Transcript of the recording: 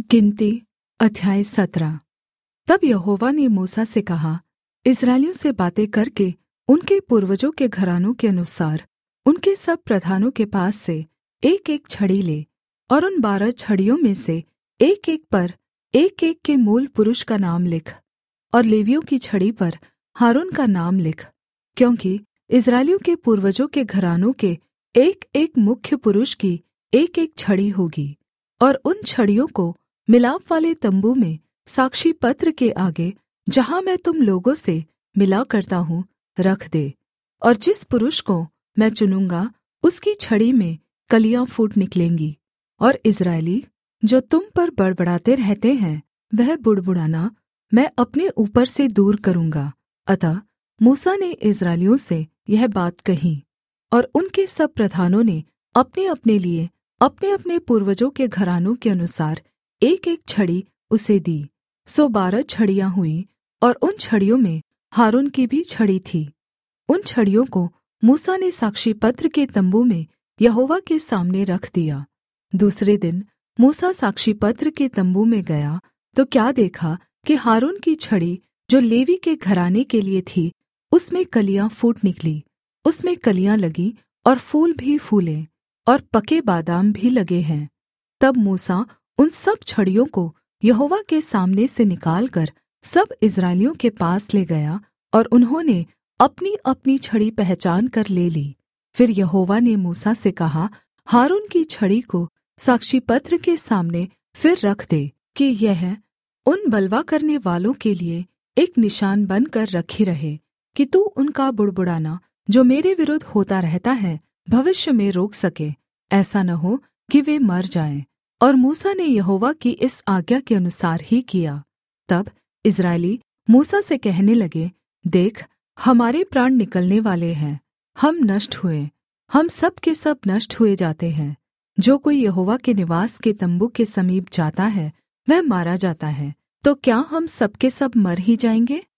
गिनती अध्याय 17। तब यहोवा ने मूसा से कहा, इस्राएलियों से बातें करके उनके पूर्वजों के घरानों के अनुसार उनके सब प्रधानों के पास से एकएक छड़ी ले, और उन 12 छड़ियों में से एकएक पर एकएक के मूल पुरुष का नाम लिख, और लेवियों की छड़ी पर हारून का नाम लिख, क्योंकि इस्राएलियों के पूर्वजों के घरानों के एकएक मुख्य पुरुष की एकएक छड़ी होगी। और उन छड़ियों को मिलापवाले तम्बू में साक्षीपत्र के आगे, जहाँ मैं तुम लोगों से मिला करता हूँ, रख दे। और जिस पुरुष को मैं चुनूँगा उसकी छड़ी में कलियाँ फूट निकलेंगी। और इस्राएली जो तुम पर बड़बड़ाते रहते हैं, वह बुड़बुड़ाना मैं अपने ऊपर से दूर करूँगा। अतः मूसा ने इस्राएलियों से यह बात कही, और उनके सब प्रधानों ने अपने-अपने लिए अपने-अपने पूर्वजों के घरानों के अनुसार एकएक छड़ी उसे दी। सो 12 छड़ियाँ हुईं, और उन छड़ियों में हारून की भी छड़ी थी। उन छड़ियों को मूसा ने साक्षीपत्र के तम्बू में यहोवा के सामने रख दिया। दूसरे दिन मूसा साक्षीपत्र के तम्बू में गया तो क्या देखा कि हारून की छड़ी जो लेवी के घराने के लिए थी, उसमें कलियाँ फूट निकली। उसमें कलियाँ लगी और फूल भी फूले, और पके बादाम भी लगे हैं। तब मूसा उन सब छड़ियों को यहोवा के सामने से निकालकर सब इस्राएलियों के पास ले गया, और उन्होंने अपनी-अपनी छड़ी पहचान कर ले ली। फिर यहोवा ने मूसा से कहा, हारून की छड़ी को साक्षीपत्र के सामने फिर रख दे, कि यह उन बलवा करने वालों के लिए एक निशान बनकर रखी रहे, कि तू उनका बुड़बुड़ाना जो मेरे विरुद्ध होता रहता है भविष्य में रोक सके, ऐसा न हो कि वे मर जाएं। और मूसा ने यहोवा की इस आज्ञा के अनुसार ही किया। तब इस्राएली मूसा से कहने लगे, देख, हमारे प्राण निकलने वाले हैं, हम नष्ट हुए, हम सब के सब नष्ट हुए जाते हैं। जो कोई यहोवा के निवास के तम्बू के समीप जाता है, वह मारा जाता है। तो क्या हम सब के सब मर ही जाएंगे?